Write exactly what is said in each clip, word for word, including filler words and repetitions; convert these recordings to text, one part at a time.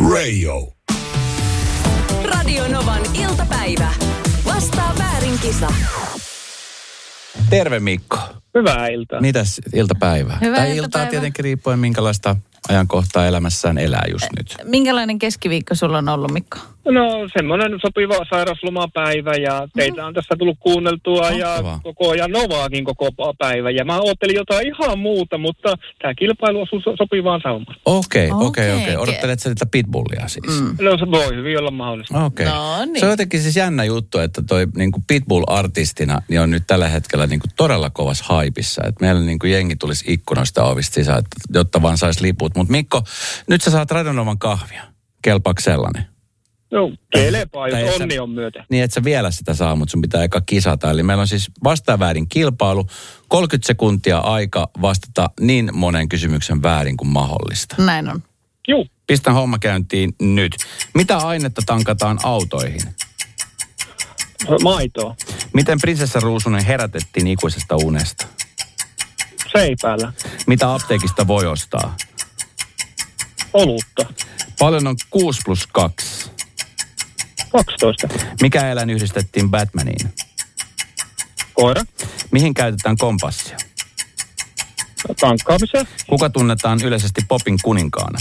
Radio. Radio Novan iltapäivä. Vastaa väärin kisa. Terve Mikko. Hyvää iltaa. Mitäs iltapäivää? Hyvää tai iltapäivää. iltaa tietenkin riippuen minkälaista ajankohtaa elämässään elää just nyt. Minkälainen keskiviikko sulla on ollut, Mikko? No semmoinen sopiva sairauslomapäivä ja teitä on tässä tullut kuunneltua Mahtavaa. ja koko ajan Novaakin koko päivä. Ja mä ajattelin jotain ihan muuta, mutta tämä kilpailu osuu so- sopivaan saumaan. Okei, okei, Okei. okei. Odottelet sä tätä pitbullia siis? Mm. No se voi hyvin olla mahdollista. Okei. No niin. Se on jotenkin siis jännä juttu, että toi niinku Pitbull-artistina niin on nyt tällä hetkellä niinku todella kovassa haipissa. Että meillä niinku jengi tulisi ikkunoista ovista sisään, että, jotta vaan saisi liput. Mutta Mikko, nyt sä saat Radio Novan kahvia. Kelpaako sellainen? No kelepaa, Tai et jos sä- onni on myötä. Niin, että sä vielä sitä saa, mutta sun pitää eka kisata. Eli meillä on siis vastaan väärin kilpailu. kolmekymmentä sekuntia aika vastata niin monen kysymyksen väärin kuin mahdollista. Näin on. Juu, Pistän homma käyntiin nyt. Mitä ainetta tankataan autoihin? maitoa. Miten prinsessa Ruusunen herätettiin ikuisesta unesta? Seipäällä. Mitä apteekista voi ostaa? Olutta. Paljon on kuusi plus kaksi. kaksitoista. Mikä eläin yhdistettiin Batmaniin? Koira. Mihin käytetään kompassia? Tankkaamiseen. Kuka tunnetaan yleisesti popin kuninkaana?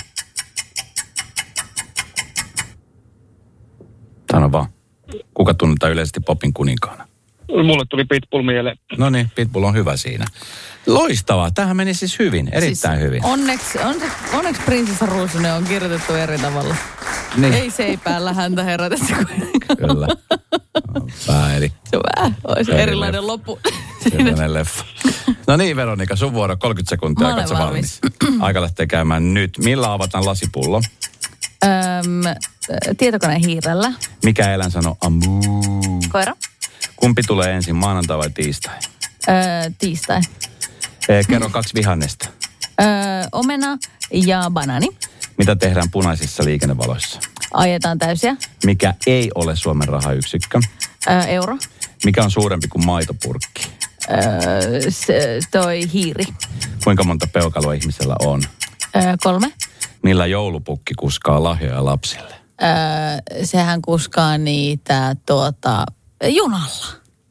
Sano vaan. Kuka tunnetaan yleisesti popin kuninkaana? Mulle tuli Pitbull mieleen. No niin, Pitbull on hyvä siinä. Loistavaa. Tämähän meni siis hyvin, erittäin siis hyvin. Onneksi, on, onneksi prinsessa Ruusunen on kirjoitettu eri tavalla. Niin. Ei seipäällä häntä herätetty. Kyllä. Pääeli. Se on vähän, olisi Eri erilainen leffa. loppu. Sellainen leffa. No niin, Veronika, sun vuoro kolmekymmentä sekuntia. Mä olen Katso valmis. Aika lähtee käymään nyt. Millä avataan lasipullo? Öm, tietokoneen hiirellä. Mikä eläin sanoo amuu? Koira. Kumpi tulee ensin, maanantai vai tiistai? Öö, tiistai. Eh, kerro kaksi vihannesta. Öö, omena ja banaani. Mitä tehdään punaisissa liikennevaloissa? Ajetaan täysiä. Mikä ei ole Suomen rahayksikkö? Öö, euro. Mikä on suurempi kuin maitopurkki? Öö, se, toi hiiri. Kuinka monta peukaloa ihmisellä on? Öö, kolme. Millä joulupukki kuskaa lahjoja lapsille? Öö, sehän kuskaa niitä tuota, junalla.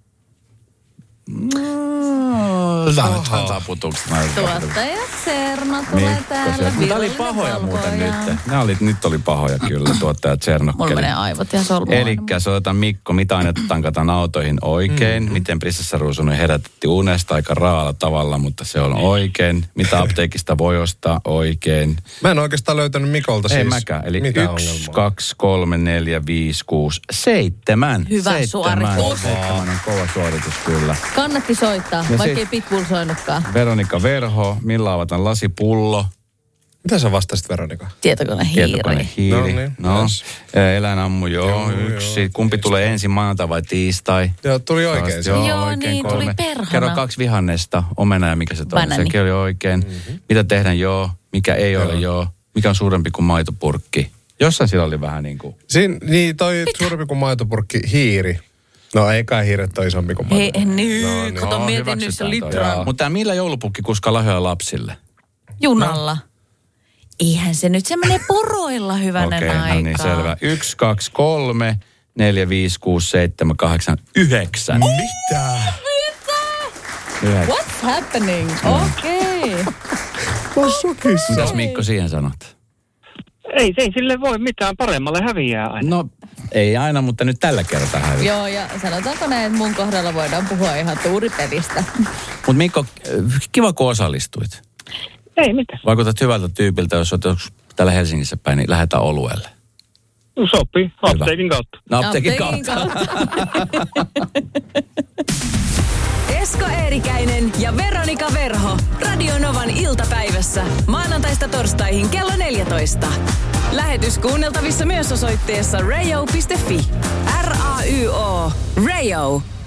Tämä on nyt taputuksi. Tuottaja Serno tulee täällä. Tämä oli pahoja muuten nyt. Nämä oli, nyt oli pahoja kyllä, tuottaja Tsernokkeli. Mulla menee aivot ja solmuun. Elikkä soitan Mikko, mitä ainetta tankataan autoihin oikein? Mm-hmm. Miten prinsessa Ruusunen herätetti unesta aika raalla tavalla, mutta se on oikein. Mitä apteekista voi ostaa oikein? Mä en oikeastaan löytänyt Mikolta siis. Ei mäkään. Eli mitä yksi, ongelmaa? kaksi, kolme, neljä, viisi, kuusi, seitsemän. Hyvä seitsemän. suoritus. Seitsemän on kova suoritus kyllä. Kannatti soittaa, Ja vaikka ei sit- Pitbull soinutkaan. Veronika Verho, millä avataan lasipullo? Mitä sä vastasit, Veronika? Tietokone hiiri. Tietokone hiiri. No niin, No, yes. eläinammu joo, Joo, yksi. joo, Kumpi just tulee näin. ensin, maanantai vai tiistai? Joo, tuli oikein. Joo, Joo, oikein niin, tuli kolme. perhana. Kerro kaksi vihannesta, omena ja mikä se toinen. Banaani. Sekin oli oikein. Mm-hmm. Mitä tehdään, joo. Mikä ei ole, joo. Mikä on suurempi kuin maitopurkki? Jossain sillä oli vähän niin kuin... Siin, niin, toi suurempi kuin maitopurkki, hiiri. No ei kai hiiret ole isompi kuin Hei, maitopurkki. nyt, No, niin. kato, mietin nyt se litran. Mutta millä joulupukki kuskaa lahjoja lapsille? Junalla. Eihän se nyt, se menee poroilla hyvänen Okei, aikaa. no niin, selvä. Yksi, kaksi, kolme, neljä, viisi, kuusi, seitsemän, kahdeksan, yhdeksän. Mitä? Yhdeksän. What's happening? Okei. Okay. Mä oon sokissa. Mitäs Mikko siihen sanot? Ei, ei sille voi mitään, paremmalle häviää aina. No, ei aina, mutta nyt tällä kertaa häviää. Joo, ja sanotaanko näin, että mun kohdalla voidaan puhua ihan tuuripelistä. Mutta Mikko, kiva kun osallistuit. Ei mitään. Vaikutat hyvältä tyypiltä, jos olet joskus täällä Helsingissä päin, niin lähdetään oluelle. Sopii, apteekin kautta. No, apteekin, Apteekin kautta. Esko Eerikäinen ja Veronika Verho. Radio Novan iltapäivässä. Maanantaista torstaihin kello neljätoista. Lähetys kuunneltavissa myös osoitteessa radio piste fi. R A Y O. Radio.